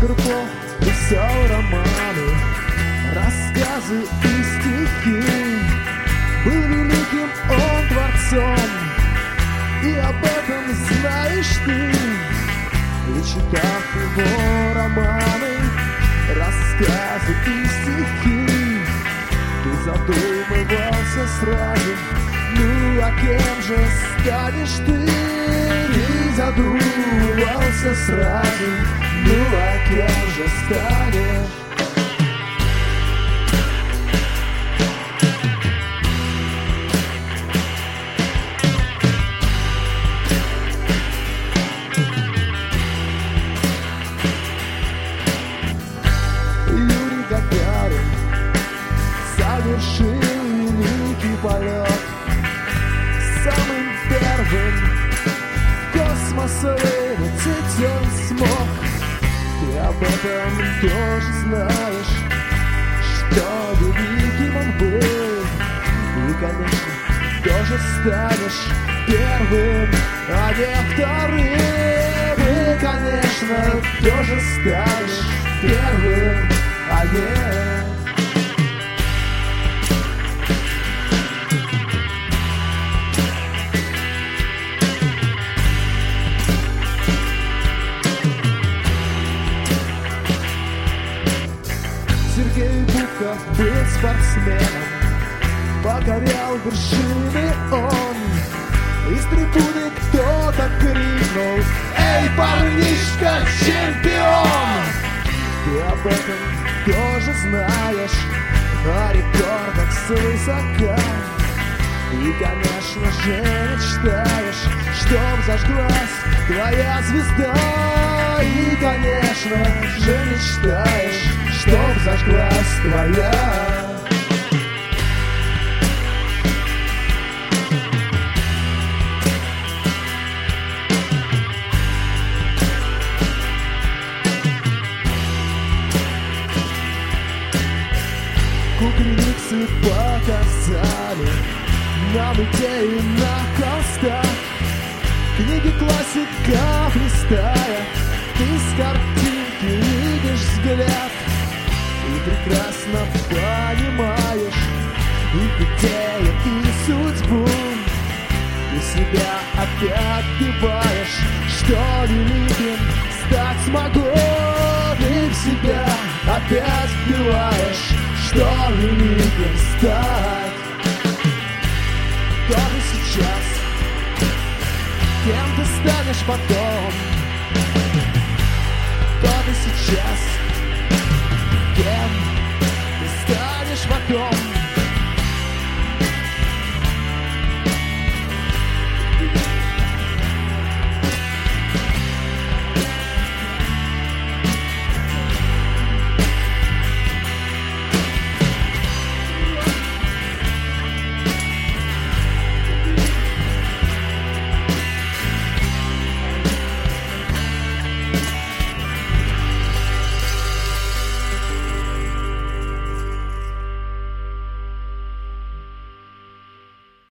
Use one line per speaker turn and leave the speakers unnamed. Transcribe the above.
Карпов писал романы, рассказы и стихи. Был великим он творцом, и об этом знаешь ты. И читав его романы, рассказы и стихи, ты задумывался сразу: ну а кем же станешь ты? И задумывался сразу: ну а кем же станешь? Юрий Гагарин совершил великий полет, самым первым в космос вылететь он смог. Ты об этом тоже знаешь, что великим он был. И, конечно, тоже станешь первым, а не вторым. И, конечно, тоже станешь первым, а не... Сергей Бубков был спортсменом, покорял вершины он. Из трибуны кто-то крикнул: эй, парнишка, чемпион! Ты об этом тоже знаешь, о рекордах свысока. И, конечно же, мечтаешь, чтоб зажглась твоя звезда. И, конечно же, мечтаешь, чтоб зажглась твоя. Кукрыниксы показали нам идеи на холстах, книги классиков листая, ты с картинки видишь взгляд и прекрасно понимаешь их идею и судьбу. Ты себя опять вбиваешь, что великим стать смогу. Ты в себя опять вбиваешь, что великим стать. Тоже сейчас, кем ты станешь потом,